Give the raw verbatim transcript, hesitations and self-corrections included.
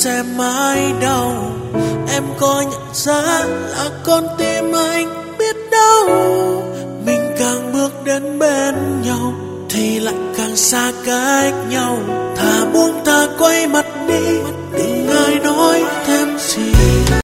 sẽ mãi đau. Em có nhận ra là con tim anh biết đâu, mình càng bước đến bên nhau thì lại càng xa cách nhau. Thà buông thà quay mặt đi,